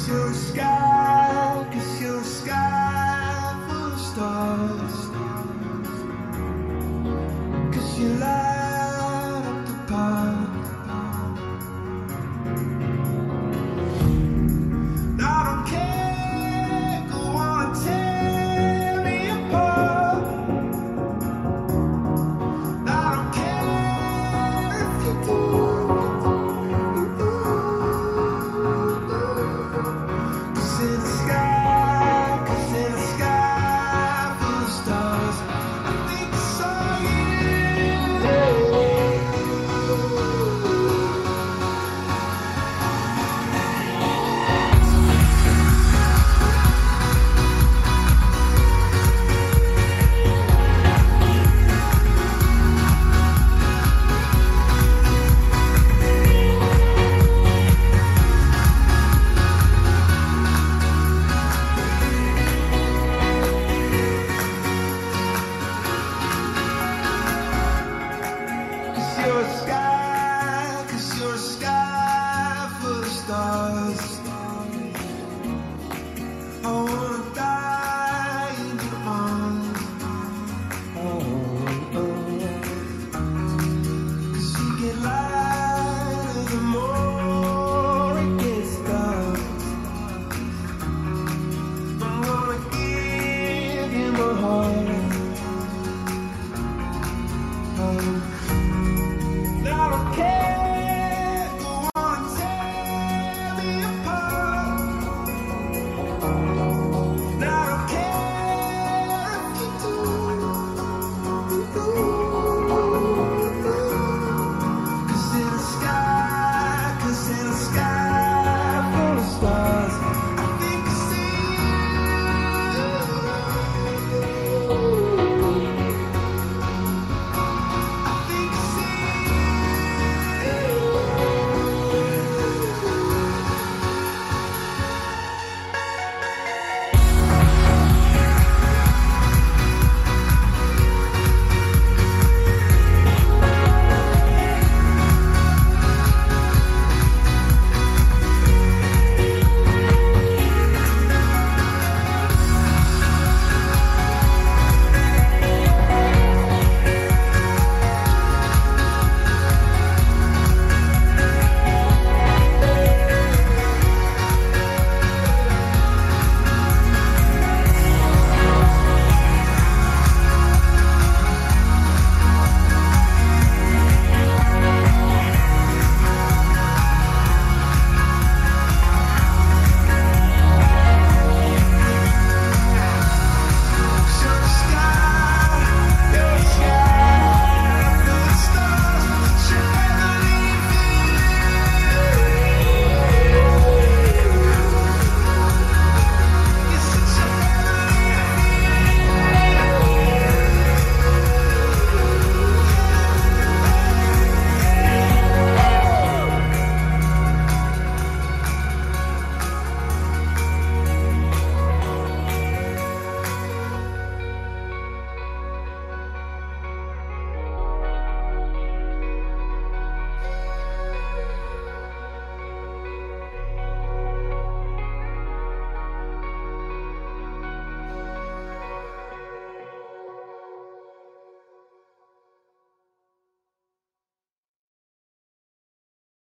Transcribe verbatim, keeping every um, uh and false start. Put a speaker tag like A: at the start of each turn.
A: you're a sky, cause you're a sky full of stars. Cause you light up the path. I don't care, go on, tear me apart. I don't care if you do. Cause in the sky, cause in the sky full of stars, I think I saw you. Cause you're a sky, cause you're a sky full of stars.